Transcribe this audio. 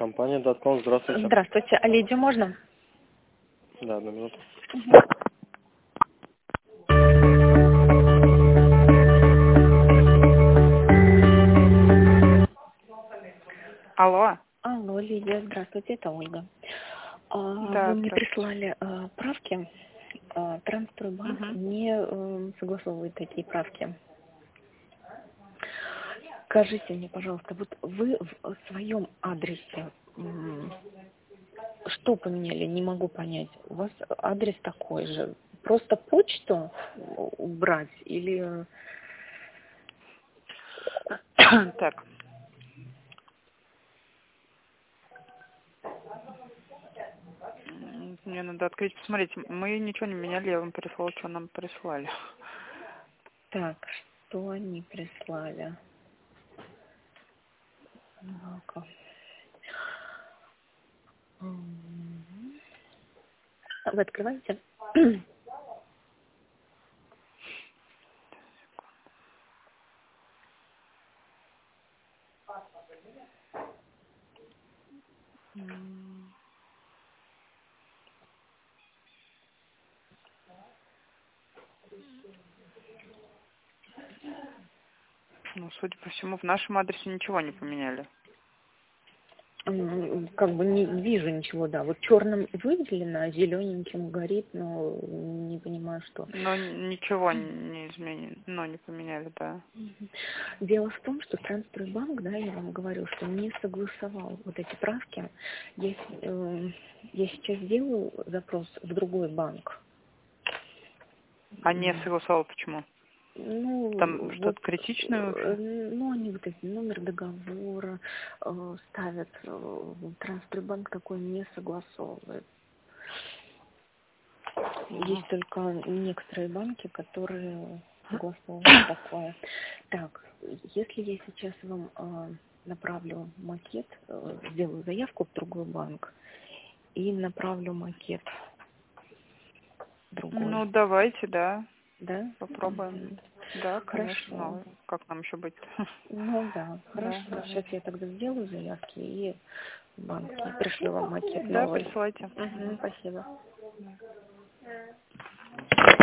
Компания .com, здравствуйте. Здравствуйте. А Лидию можно? Да, одну минуту. Алло. Алло, Лидия, здравствуйте, это Ольга. Да, Вы мне здравствуйте. прислали правки. Трансстройбанк не согласовывает такие правки. Скажите мне, пожалуйста, вот вы в своем адресе что поменяли? Не могу понять. У вас адрес такой же. Просто почту убрать или... Так. Мне надо открыть, посмотреть. Мы ничего не меняли, я вам прислала, что нам прислали. Так, что они прислали? Ну-ка. Вы открываете? Ну, судя по всему, в нашем адресе ничего не поменяли. Как бы не вижу ничего, да. Вот черным выделено, зелененьким горит, но не понимаю, что. Но ничего не изменили, но не поменяли, да. Дело в том, что Трансстройбанк, да, я вам говорю, что не согласовал вот эти правки. Я сейчас делаю запрос в другой банк. А не согласовал почему? Ну, Там вот, что-то критичное? ну, они вот эти номер договора ставят. Трансстройбанк такой не согласовывает. Есть только некоторые банки, которые согласовывают такое. Так, если я сейчас вам направлю макет, сделаю заявку в другой банк и направлю макет другой. Ну, давайте, да. Да? Попробуем. Да, конечно. Хорошо. Ну, как нам еще быть? Ну да, хорошо. Да, Сейчас я тогда сделаю заявки и в банке пришлю вам макет да, новый. присылайте. Спасибо. Да.